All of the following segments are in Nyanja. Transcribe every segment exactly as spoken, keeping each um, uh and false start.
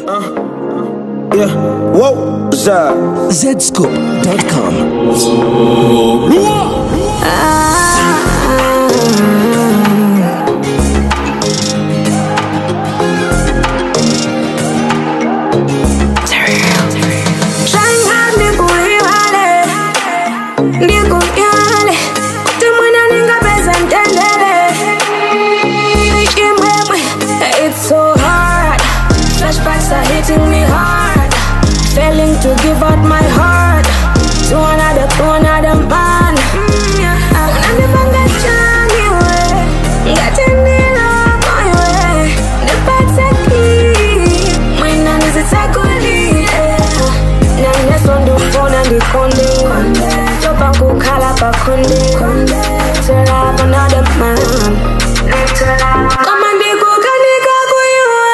Yeah, whoa, za Z Scoop dot com. It's so hard. Flashbacks are hitting me hard. Failing to give out my heart to another, to another man. Mm, yeah. Unanipanga changi we, ngatendela my way. Nipataki, mwina nisitakuli. Nane sondu fona ndi konde. Chopa kukala pa konde. To love another man. To love. Come on, be kukanika kuyua.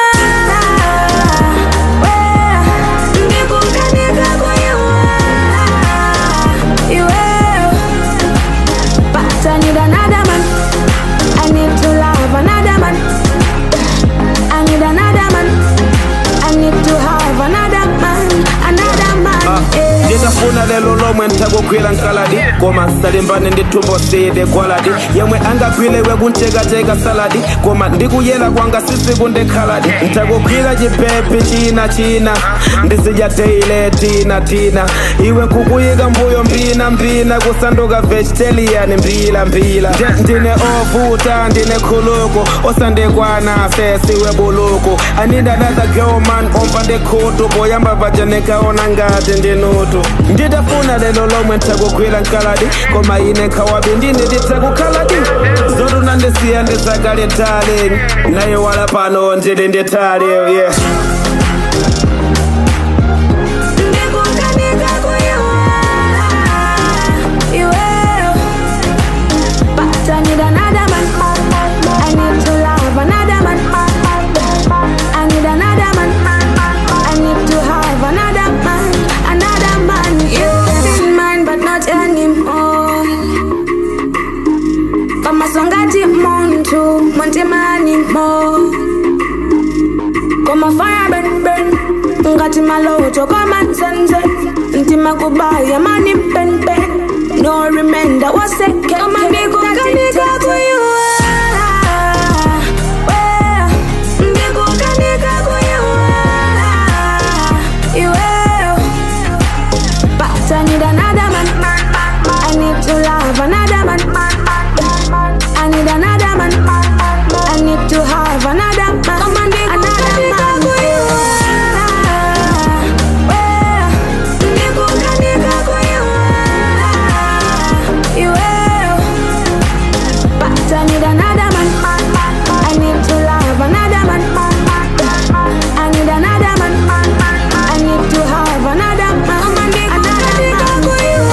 I need another man. I need to love another man. I need another man. I need to have another man. Another man. Yeah. nditafuna lelo lomwe ntakukwila nkaladi koma salimbane nditumbo side kwaladi yemwe angagwilewe kuntekateka saladi koma ndikuyela kwanga sisiku ndekhaladi ntakukwila chipepe china china ndisija teile tina tina iwe nkukuyika mbuyo mbina mbina kusanduka vegetarian mbila mbila ndine ovuta ndine khuluku osandekwana sesiwe buluku I need another girl man omva ndekhutu poyamba paja nekaona ngati ndinutu nditafuna lelo lomwe ntakukwila nkaladi koma ine nkhawabi ndine nditakukhaladi zotu nandisiya ndizakale tale naye wala pano ndili nditale yeah. I need another man. I need to love another man. I need another man. I need to have another man. Another man, yeah. Mine, but not anymore. Kama songati muntu, monte mani mo. Kama fire burn burn, ngati maloto kama nzenze. Ntima kubaya mani pen pen. No remember what's it. Kama niku kanika kuyua. Niku kanika kuyua. Iwe. But I need another man. I need to love another man. I need another man. I need to have another man. Kama niku kanika kuyua. Niku kanika kuyua. But I need another man. I need to love another man. I need another man. I need to have another man. Another man.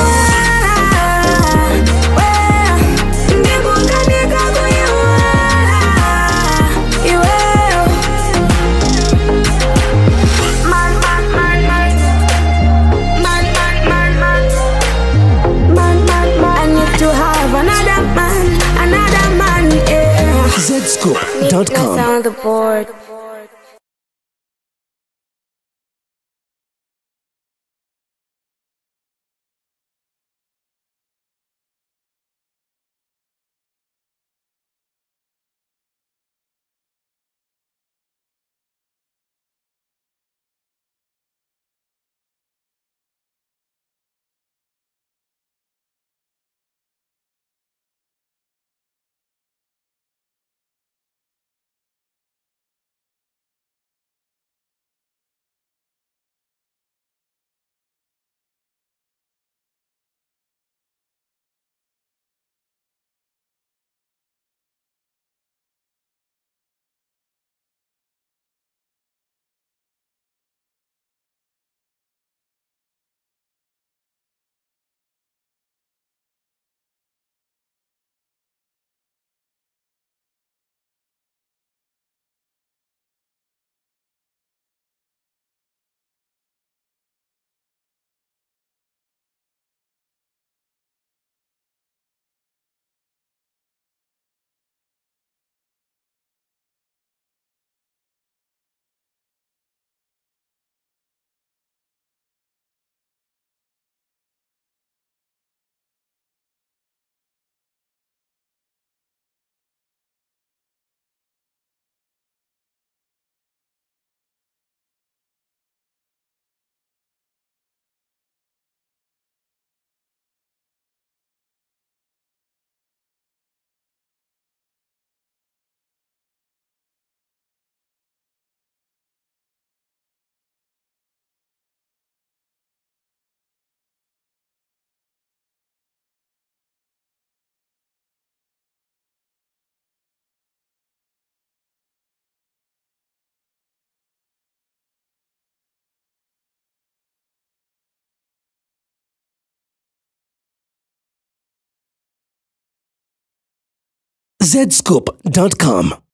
I need to have another man. Another man, yeah. Z Scoop dot com. On the board. zscoop dot com.